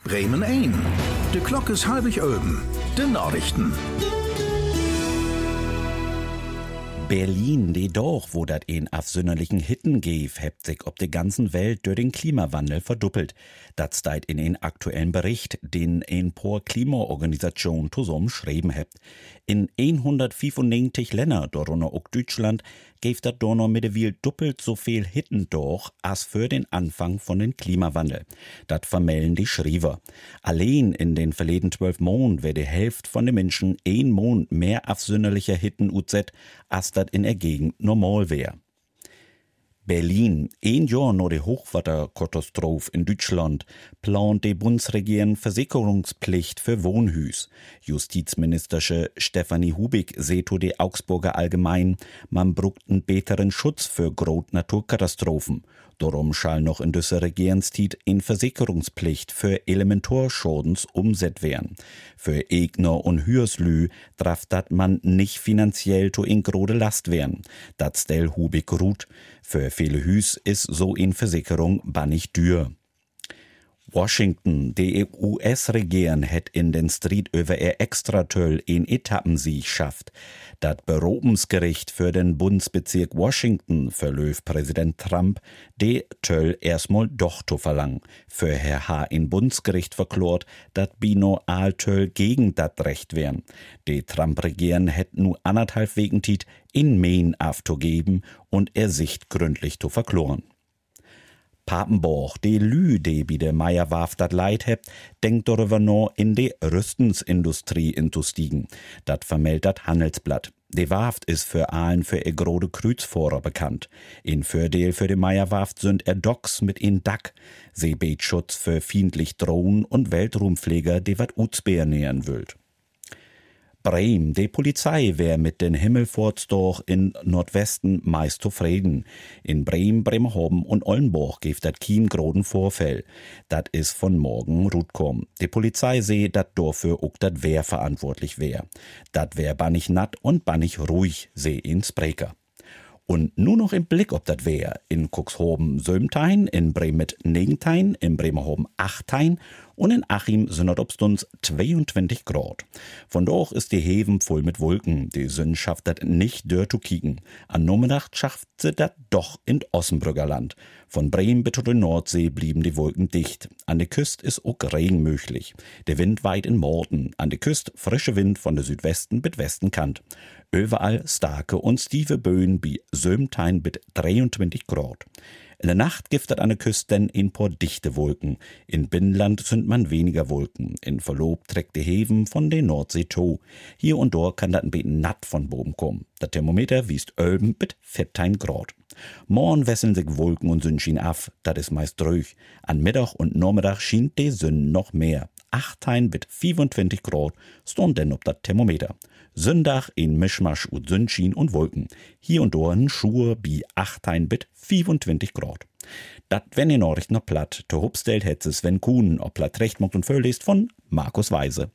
Bremen 1. De Klok is halbig Öben. De Nachrichten. Berlin, die doch, wo dat een afsünderlichen Hitten geef, hebt sich ob de ganzen Welt durch den Klimawandel verduppelt. Dat steht in een aktuellen Bericht, den een por Klimaorganisation zusammen schreiben hebt. In 195 Länder, darunter auch Deutschland, geeft dat doch noch mittlerweile doppelt so viel Hitten doch, als für den Anfang von den Klimawandel. Dat vermelden die Schriever. Allein in den verleden 12 Monaten wär die Hälfte von den Menschen ein Monat mehr afsünderlicher Hitten uzet, als dat in der Gegend normal wär. Berlin, ein Jahr nach der Hochwasserkatastrophe in Deutschland, plant die Bundesregierung Versicherungspflicht für Wohnhüs. Justizministerin Stefanie Hubig seht die Augsburger Allgemein, man brucht einen besseren Schutz für große Naturkatastrophen. Darum schall noch in dieser Regierungszeit in Versicherungspflicht für Elementarschadens umset werden. Für Egner und Hürslü darf dat man nicht finanziell to in grode Last werden. Dat stell Hubig ruht. Für viele Hüs ist so in Versicherung bannig dür. Washington, die US-Regierung het in den Streit über ihr Extratöll in Etappensieg schafft. Dat Berufungsgericht für den Bundesbezirk Washington verlöf Präsident Trump, de Töll erstmal doch zu verlangen. Für Herr H. in Bundesgericht verklort, dat Bino Aaltöll gegen dat Recht wären. Die Trump-Regierung het nu 1,5 Wegen Tit in Maine aufzugeben und Sicht gründlich zu verkloren. Papenborg, die Lü, die bi der Meierwarf dat Leid hebt, denkt darüber noch in die Rüstensindustrie inzustiegen. Dat vermeldet dat Handelsblatt. Die Warft ist für Aalen für ihr grode Krüzfahrer bekannt. In Fördeel für die Meierwarft sind Docks mit in Dack, Seebeetschutz für fiendlich Drohnen und Weltraumflieger, die wat Uzbeer nähern wüllt. Bremen, die Polizei wär mit den Himmelfortsdorch in Nordwesten meist zufrieden. In Bremen, Bremerhaven und Oldenburg gibt dat kien groden Vorfall. Dat is von morgen rutkom. Die Polizei seh, dat dafür auch dat Wehr verantwortlich wär. Dat wär bannig natt und bannig ruhig, seh in Spreker. Und nur noch im Blick ob dat wär. In Cuxhaven 7, in Bremen 9, in Bremerhaven 8 und in Achim sind obstens 22 Grad. Von dort ist die Heven voll mit Wolken. Die Sonne schafft dat nicht dör zu kicken. An Nachmittag schafft sie dat doch in Ossenbrücker Land. Von Bremen bis zur Nordsee blieben die Wolken dicht. An der Küste ist auch Regen möglich. Der Wind weit in Norden. An der Küste frische Wind von der Südwesten bis Westen Kant. Überall starke und stiefe Böen wie 7 bis 23 Grad. In der Nacht giftet an der Küste denn ein paar dichte Wolken. In Binnenland sind man weniger Wolken. In Verlob trägt die Heven von der Nordsee to. Hier und dort kann dat ein bisschen natt von Boden kommen. Das Thermometer wiest 11 bis 14 Grad. Morgen wesseln sich Wolken und Sonnenschein af, das ist meist ruhig. An Mittag und Nachmittag schien die Sonne noch mehr. 18 bis 25 Grad stond denn ob das Thermometer. Sonntag in Mischmasch und Sonnenschein und Wolken. Hier und dort ein Schuhe bi 18 bis 25 Grad. Dat wenn ihr Nachrichten noch platt, to hupstellt hetze Sven Kuhn, ob platt recht mocht und völlig von Markus Weise.